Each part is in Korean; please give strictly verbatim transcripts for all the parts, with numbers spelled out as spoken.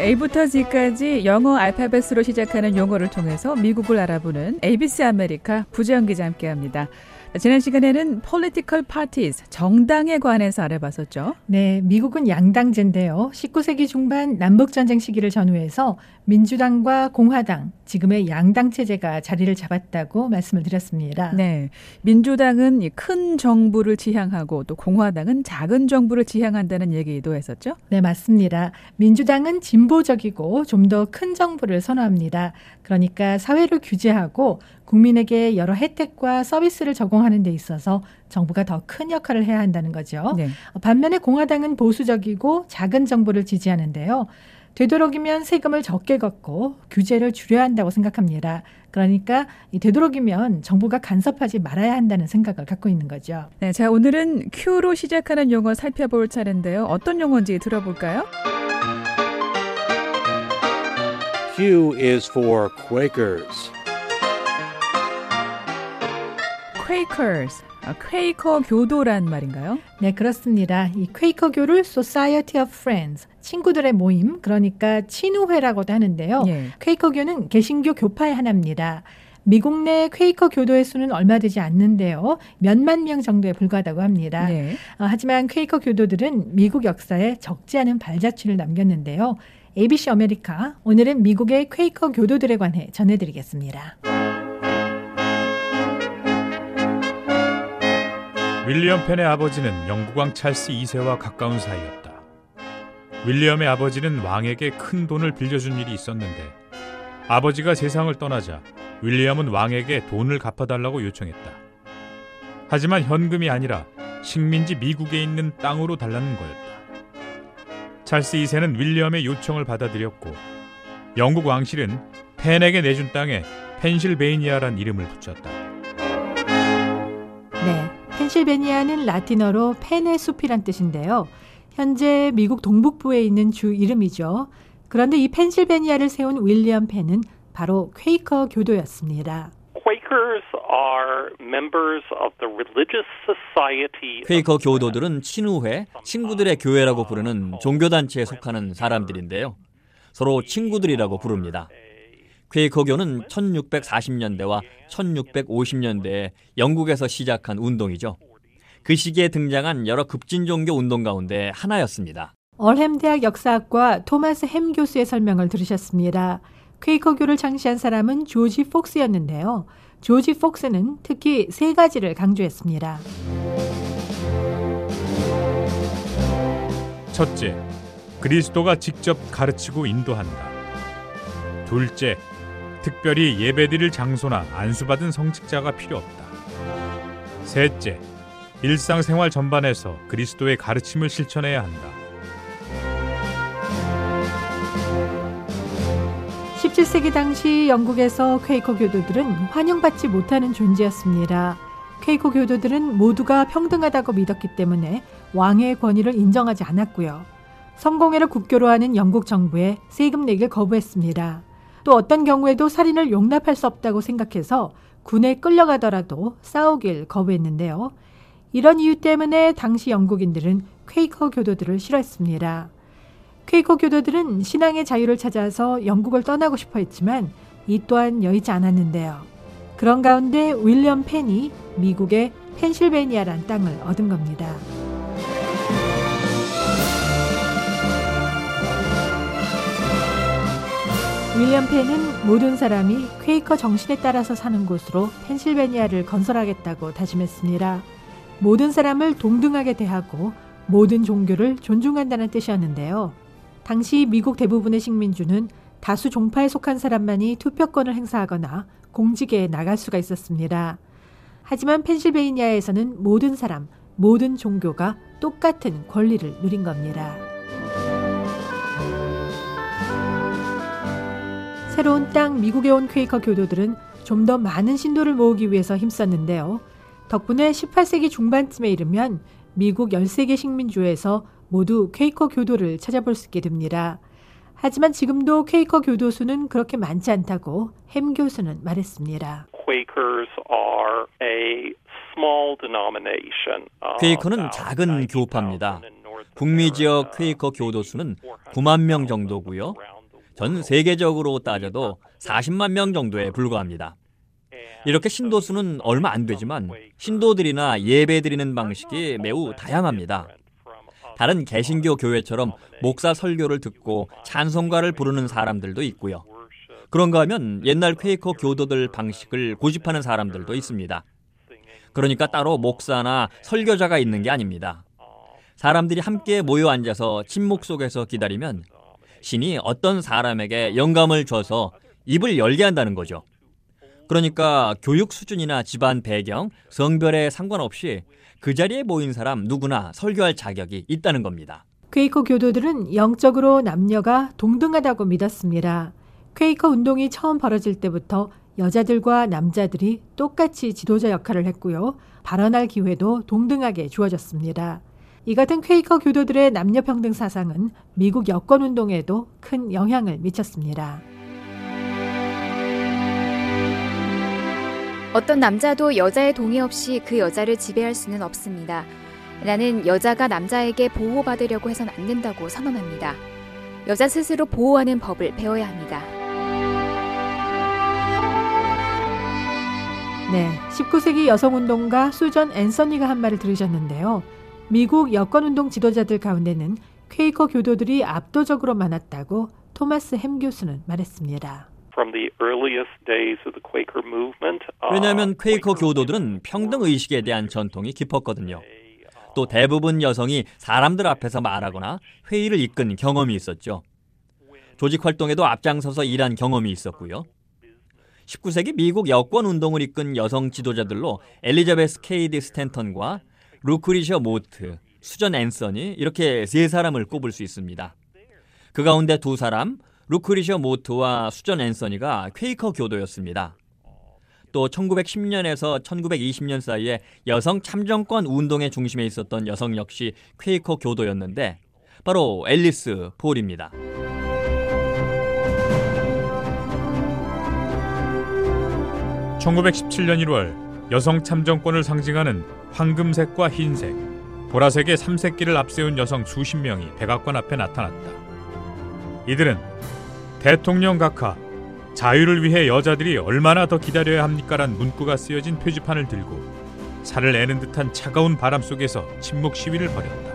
A부터 Z까지 영어 알파벳으로 시작하는 용어를 통해서 미국을 알아보는 에이비씨 아메리카 부재영 기자 함께합니다. 지난 시간에는 political parties, 정당에 관해서 알아봤었죠. 네, 미국은 양당제인데요. 십구 세기 중반 남북전쟁 시기를 전후해서 민주당과 공화당, 지금의 양당 체제가 자리를 잡았다고 말씀을 드렸습니다. 네, 민주당은 큰 정부를 지향하고 또 공화당은 작은 정부를 지향한다는 얘기도 했었죠. 네, 맞습니다. 민주당은 진보적이고 좀 더 큰 정부를 선호합니다. 그러니까 사회를 규제하고 국민에게 여러 혜택과 서비스를 제공하는 데 있어서 정부가 더 큰 역할을 해야 한다는 거죠. 네. 반면에 공화당은 보수적이고 작은 정부를 지지하는데요. 되도록이면 세금을 적게 걷고 규제를 줄여야 한다고 생각합니다. 그러니까 되도록이면 정부가 간섭하지 말아야 한다는 생각을 갖고 있는 거죠. 네, 자 오늘은 Q로 시작하는 용어 살펴볼 차례인데요. 어떤 용어인지 들어볼까요? Q is for Quakers. Quakers, 아, 퀘이커 교도란 말인가요? 네, 그렇습니다. 이 퀘이커교를 Society of Friends, 친구들의 모임, 그러니까 친우회라고도 하는데요. 예. 퀘이커교는 개신교 교파의 하나입니다. 미국 내 퀘이커 교도의 수는 얼마 되지 않는데요. 몇만 명 정도에 불과하다고 합니다. 예. 어, 하지만 퀘이커 교도들은 미국 역사에 적지 않은 발자취를 남겼는데요. 에이비씨 아메리카, 오늘은 미국의 퀘이커 교도들에 관해 전해드리겠습니다. 윌리엄 펜의 아버지는 영국왕 찰스 이 세와 가까운 사이였다. 윌리엄의 아버지는 왕에게 큰 돈을 빌려준 일이 있었는데 아버지가 세상을 떠나자 윌리엄은 왕에게 돈을 갚아달라고 요청했다. 하지만 현금이 아니라 식민지 미국에 있는 땅으로 달라는 거였다. 찰스 이 세는 윌리엄의 요청을 받아들였고 영국 왕실은 펜에게 내준 땅에 펜실베이니아란 이름을 붙였다. 네. 펜실베니아는 라틴어로 펜의 숲이란 뜻인데요. 현재 미국 동북부에 있는 주 이름이죠. 그런데 이 펜실베니아를 세운 윌리엄 펜은 바로 퀘이커 교도였습니다. 퀘이커 교도들은 친우회, 친구들의 교회라고 부르는 종교단체에 속하는 사람들인데요. 서로 친구들이라고 부릅니다. 퀘이커교는 천육백사십 년대와 천육백오십 년대에 영국에서 시작한 운동이죠. 그 시기에 등장한 여러 급진 종교 운동 가운데 하나였습니다. 얼햄 대학 역사학과 토마스 햄 교수의 설명을 들으셨습니다. 퀘이커교를 창시한 사람은 조지 폭스였는데요. 조지 폭스는 특히 세 가지를 강조했습니다. 첫째, 그리스도가 직접 가르치고 인도한다. 둘째, 특별히 예배드릴 장소나 안수받은 성직자가 필요 없다. 셋째, 일상생활 전반에서 그리스도의 가르침을 실천해야 한다. 십칠 세기 당시 영국에서 퀘이커 교도들은 환영받지 못하는 존재였습니다. 퀘이커 교도들은 모두가 평등하다고 믿었기 때문에 왕의 권위를 인정하지 않았고요. 성공회를 국교로 하는 영국 정부에 세금 내기를 거부했습니다. 또 어떤 경우에도 살인을 용납할 수 없다고 생각해서 군에 끌려가더라도 싸우길 거부했는데요. 이런 이유 때문에 당시 영국인들은 퀘이커 교도들을 싫어했습니다. 퀘이커 교도들은 신앙의 자유를 찾아서 영국을 떠나고 싶어 했지만 이 또한 여의치 않았는데요. 그런 가운데 윌리엄 펜이 미국의 펜실베니아란 땅을 얻은 겁니다. 윌리엄 펜은 모든 사람이 퀘이커 정신에 따라서 사는 곳으로 펜실베니아를 건설하겠다고 다짐했습니다. 모든 사람을 동등하게 대하고 모든 종교를 존중한다는 뜻이었는데요. 당시 미국 대부분의 식민주는 다수 종파에 속한 사람만이 투표권을 행사하거나 공직에 나갈 수가 있었습니다. 하지만 펜실베이니아에서는 모든 사람, 모든 종교가 똑같은 권리를 누린 겁니다. 새로운 땅 미국에 온 퀘이커 교도들은 좀 더 많은 신도를 모으기 위해서 힘썼는데요. 덕분에 십팔 세기 중반쯤에 이르면 미국 열세 개 식민주에서 모두 퀘이커 교도를 찾아볼 수 있게 됩니다. 하지만 지금도 퀘이커 교도 수는 그렇게 많지 않다고 햄 교수는 말했습니다. 퀘이커는 작은 교파입니다. 북미 지역 퀘이커 교도 수는 구만 명 정도고요. 전 세계적으로 따져도 사십만 명 정도에 불과합니다. 이렇게 신도 수는 얼마 안 되지만 신도들이나 예배드리는 방식이 매우 다양합니다. 다른 개신교 교회처럼 목사 설교를 듣고 찬송가를 부르는 사람들도 있고요. 그런가 하면 옛날 퀘이커 교도들 방식을 고집하는 사람들도 있습니다. 그러니까 따로 목사나 설교자가 있는 게 아닙니다. 사람들이 함께 모여 앉아서 침묵 속에서 기다리면 신이 어떤 사람에게 영감을 줘서 입을 열게 한다는 거죠. 그러니까 교육 수준이나 집안 배경, 성별에 상관없이 그 자리에 모인 사람 누구나 설교할 자격이 있다는 겁니다. 퀘이커 교도들은 영적으로 남녀가 동등하다고 믿었습니다. 퀘이커 운동이 처음 벌어질 때부터 여자들과 남자들이 똑같이 지도자 역할을 했고요. 발언할 기회도 동등하게 주어졌습니다. 이 같은 퀘이커 교도들의 남녀평등 사상은 미국 여권운동에도 큰 영향을 미쳤습니다. 어떤 남자도 여자의 동의 없이 그 여자를 지배할 수는 없습니다. 나는 여자가 남자에게 보호받으려고 해선 안 된다고 선언합니다. 여자 스스로 보호하는 법을 배워야 합니다. 네, 십구 세기 여성운동가 수전 앤서니가 한 말을 들으셨는데요. 미국 여권운동 지도자들 가운데는 퀘이커 교도들이 압도적으로 많았다고 토마스 햄 교수는 말했습니다. 왜냐하면 퀘이커 교도들은 평등 의식에 대한 전통이 깊었거든요. 또 대부분 여성이 사람들 앞에서 말하거나 회의를 이끈 경험이 있었죠. 조직 활동에도 앞장서서 일한 경험이 있었고요. 십구 세기 미국 여권 운동을 이끈 여성 지도자들로 엘리자베스 케이디 스탠턴과 루크리셔 모트, 수전 앤서니 이렇게 세 사람을 꼽을 수 있습니다. 그 가운데 두 사람, 루크리셔 모트와 수전 앤서니가 퀘이커 교도였습니다. 또 천구백십 년에서 천구백이십 년 사이에 여성 참정권 운동의 중심에 있었던 여성 역시 퀘이커 교도였는데 바로 앨리스 폴입니다. 천구백십칠 년 일월 여성 참정권을 상징하는 황금색과 흰색, 보라색의 삼색기를 앞세운 여성 수십 명이 백악관 앞에 나타났다. 이들은 대통령 각하, 자유를 위해 여자들이 얼마나 더 기다려야 합니까란 문구가 쓰여진 표지판을 들고 살을 내는 듯한 차가운 바람 속에서 침묵 시위를 벌였다.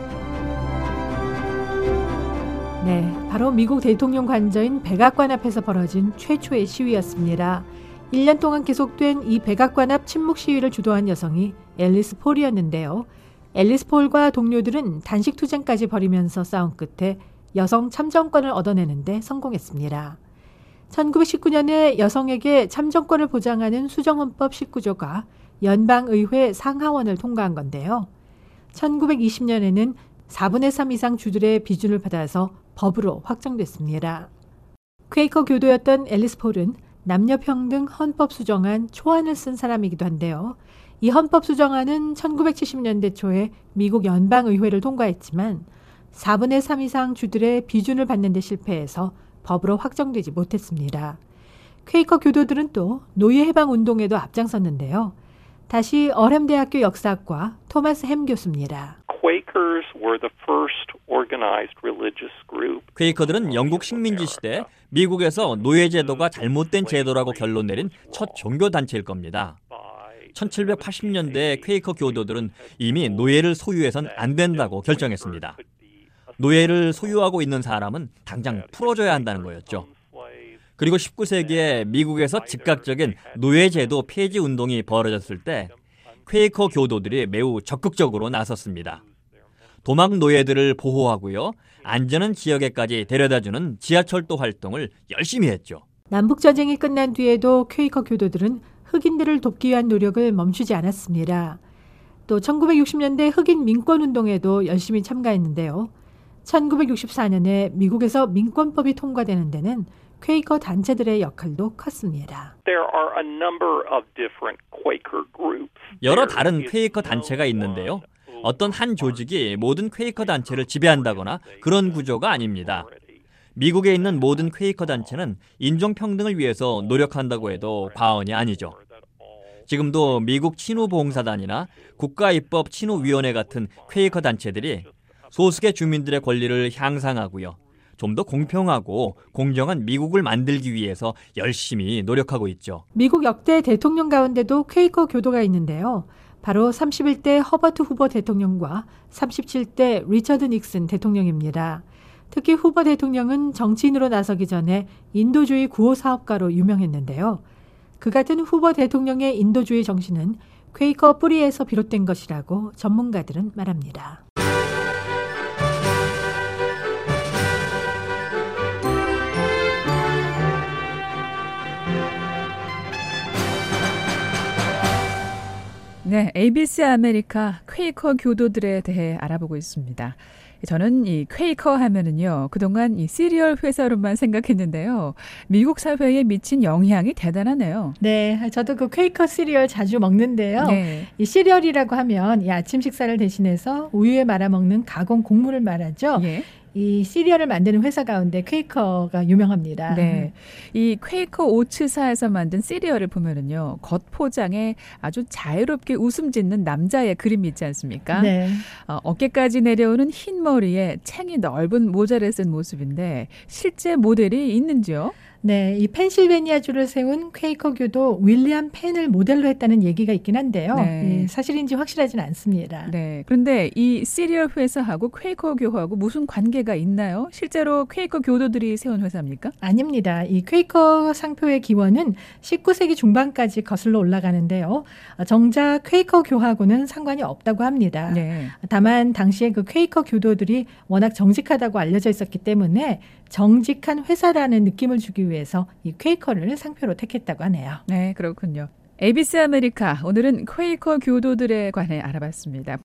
네, 바로 미국 대통령 관저인 백악관 앞에서 벌어진 최초의 시위였습니다. 일 년 동안 계속된 이 백악관 앞 침묵 시위를 주도한 여성이 앨리스 폴이었는데요. 앨리스 폴과 동료들은 단식 투쟁까지 벌이면서 싸운 끝에 여성 참정권을 얻어내는데 성공했습니다. 천구백십구 년에 여성에게 참정권을 보장하는 수정헌법 십구 조가 연방의회 상하원을 통과한 건데요. 천구백이십 년에는 사분의 삼 이상 주들의 비준을 받아서 법으로 확정됐습니다. 퀘이커 교도였던 앨리스 폴은 남녀평등 헌법 수정안 초안을 쓴 사람이기도 한데요. 이 헌법 수정안은 천구백칠십 년대 초에 미국 연방의회를 통과했지만 사분의 삼 이상 주들의 비준을 받는 데 실패해서 법으로 확정되지 못했습니다. 퀘이커 교도들은 또 노예 해방 운동에도 앞장섰는데요. 다시 얼햄 대학교 역사학과 토마스 햄 교수입니다. 퀘이커들은 영국 식민지 시대 미국에서 노예 제도가 잘못된 제도라고 결론 내린 첫 종교 단체일 겁니다. 천칠백팔십 년대에 퀘이커 교도들은 이미 노예를 소유해선 안 된다고 결정했습니다. 노예를 소유하고 있는 사람은 당장 풀어줘야 한다는 거였죠. 그리고 십구 세기에 미국에서 즉각적인 노예제도 폐지 운동이 벌어졌을 때 퀘이커 교도들이 매우 적극적으로 나섰습니다. 도망 노예들을 보호하고요. 안전한 지역에까지 데려다주는 지하철도 활동을 열심히 했죠. 남북전쟁이 끝난 뒤에도 퀘이커 교도들은 흑인들을 돕기 위한 노력을 멈추지 않았습니다. 또 천구백육십 년대 흑인 민권운동에도 열심히 참가했는데요. 천구백육십사 년에 미국에서 민권법이 통과되는 데는 퀘이커 단체들의 역할도 컸습니다. 여러 다른 퀘이커 단체가 있는데요. 어떤 한 조직이 모든 퀘이커 단체를 지배한다거나 그런 구조가 아닙니다. 미국에 있는 모든 퀘이커 단체는 인종평등을 위해서 노력한다고 해도 과언이 아니죠. 지금도 미국 친우봉사단이나 국가입법 친우위원회 같은 퀘이커 단체들이 소수의 주민들의 권리를 향상하고요. 좀 더 공평하고 공정한 미국을 만들기 위해서 열심히 노력하고 있죠. 미국 역대 대통령 가운데도 퀘이커 교도가 있는데요. 바로 삼십일 대 허버트 후보 대통령과 삼십칠 대 리처드 닉슨 대통령입니다. 특히 후보 대통령은 정치인으로 나서기 전에 인도주의 구호 사업가로 유명했는데요. 그 같은 후보 대통령의 인도주의 정신은 퀘이커 뿌리에서 비롯된 것이라고 전문가들은 말합니다. 네, 에이비씨 아메리카 퀘이커 교도들에 대해 알아보고 있습니다. 저는 이 퀘이커 하면은요, 그동안 이 시리얼 회사로만 생각했는데요. 미국 사회에 미친 영향이 대단하네요. 네, 저도 그 퀘이커 시리얼 자주 먹는데요. 네. 이 시리얼이라고 하면 이 아침 식사를 대신해서 우유에 말아 먹는 가공 곡물을 말하죠. 예. 이 시리얼을 만드는 회사 가운데 퀘이커가 유명합니다. 네, 이 퀘이커 오츠사에서 만든 시리얼을 보면은요, 겉 포장에 아주 자유롭게 웃음 짓는 남자의 그림이 있지 않습니까? 네. 어, 어깨까지 내려오는 흰 머리에 챙이 넓은 모자를 쓴 모습인데 실제 모델이 있는지요? 네, 이 펜실베니아주를 세운 퀘이커 교도 윌리엄 펜을 모델로 했다는 얘기가 있긴 한데요. 네. 예, 사실인지 확실하진 않습니다. 네. 그런데 이 시리얼 회사하고 퀘이커 교하고 무슨 관계가 있나요? 실제로 퀘이커 교도들이 세운 회사입니까? 아닙니다. 이 퀘이커 상표의 기원은 십구 세기 중반까지 거슬러 올라가는데요. 정작 퀘이커 교하고는 상관이 없다고 합니다. 네. 다만 당시에 그 퀘이커 교도들이 워낙 정직하다고 알려져 있었기 때문에 정직한 회사라는 느낌을 주기 위해서 이 퀘이커를 상표로 택했다고 하네요. 네, 그렇군요. 에이비씨 아메리카, 오늘은 퀘이커 교도들에 관해 알아봤습니다.